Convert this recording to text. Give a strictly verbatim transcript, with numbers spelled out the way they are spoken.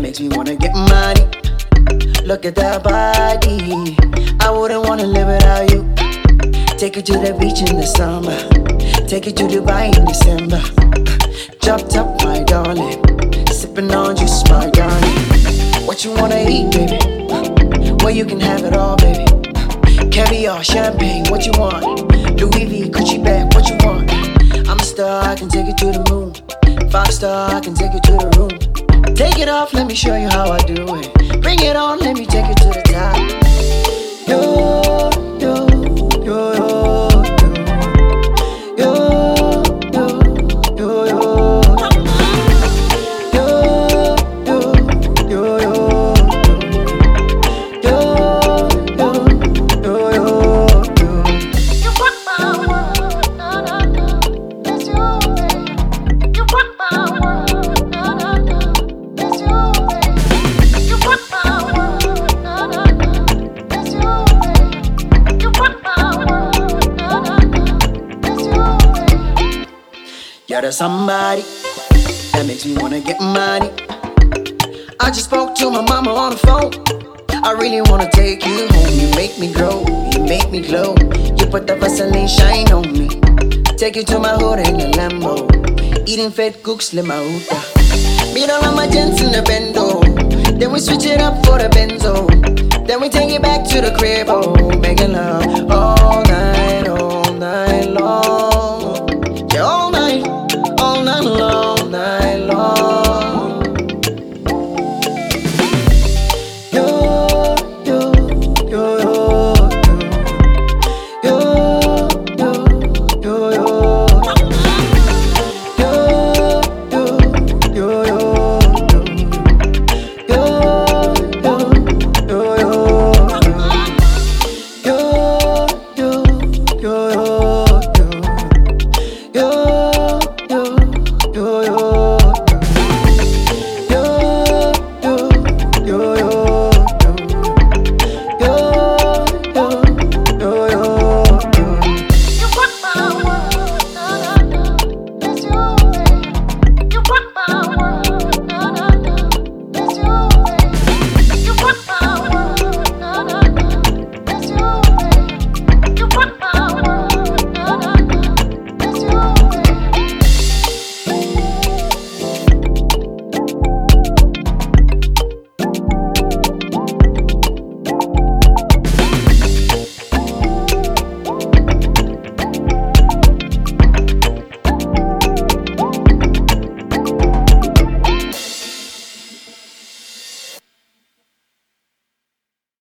that makes me wanna get money. Look at that body, I wouldn't wanna live without you. Take you to the beach in the summer, take you to Dubai in December. Drop top, my darling, sipping on juice, my darling. What you wanna eat, baby? Well, you can have it all, baby. Caviar, champagne, what you want? Louis V, Gucci bag, what you want? I'm a star, I can take you to the moon. Five star, I can take you to the room. Take it off, let me show you how I do it. Bring it on, let me take you to the top. Yo, yo, yo, yo. You're somebody that makes me wanna get money. I just spoke to my mama on the phone. I really wanna take you home. You make me grow, you make me glow. You put the Vaseline shine on me. Take you to my hood in a Lambo. Eating fat cooks, limauta. Meet all of my gents in the bendo. Then we switch it up for the benzo. Then we take it back to the crib, oh.